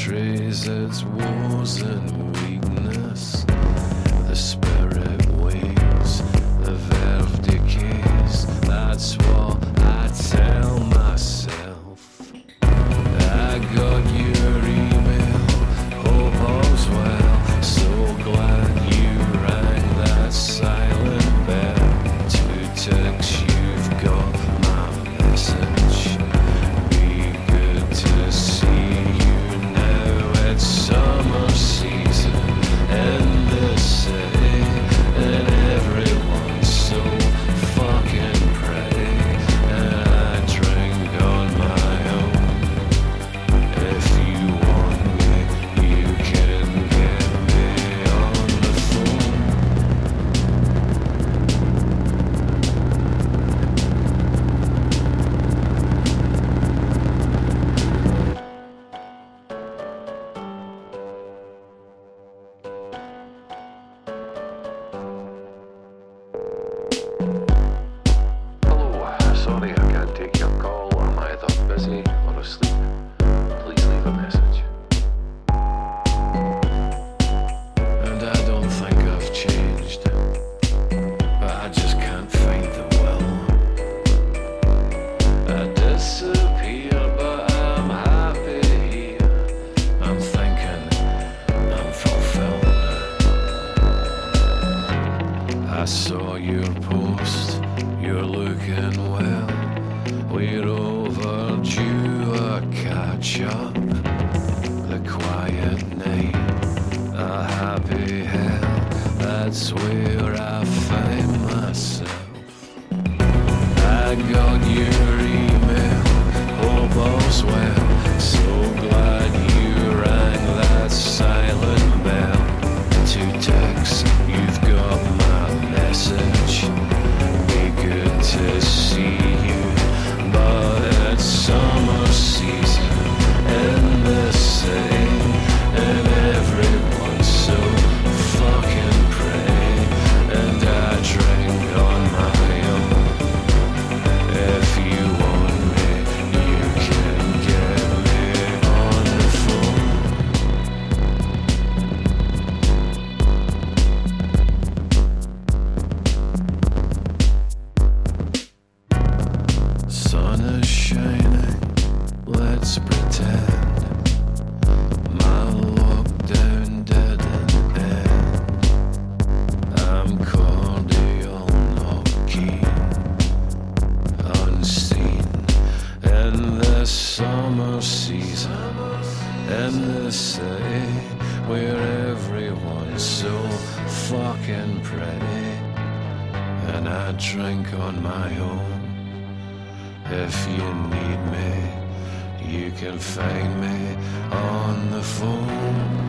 betrays its woes and weakness. The spirit wanes, the verve decays. That's what I tell myself. I got your email, hope all's well. So glad you rang that silent bell. Two ticks, you've got my message. Be good to see you now. It's summer season in the city, and everyone's so fucking pretty. And I drink on my own. If you want me, you can get me on the phone. Hello, sorry I can't take your call. I'm either busy or asleep. Please leave a message. And I don't think I've changed, but I just can't find the will. I disappear, but I'm happy here. I'm thinking I'm fulfilled. I saw your post, you're looking well. We're overdue a catch up. The quiet night, a happy hell. That's where I find myself. I got your email, hope all's well. So glad you rang that silent bell. Two texts, you've got my message. Be good to see you, but it's summer season in the city, and everyone's so fucking pretty. And I drink on my own. If you want me, you can get me on the phone. Sun is shining, let's pretend. My lockdown didn't end. I'm cordial, not keen, unseen. In this summer season, in the city, where everyone's so fucking pretty. And I drink on my own. If you need me, you can find me on the phone.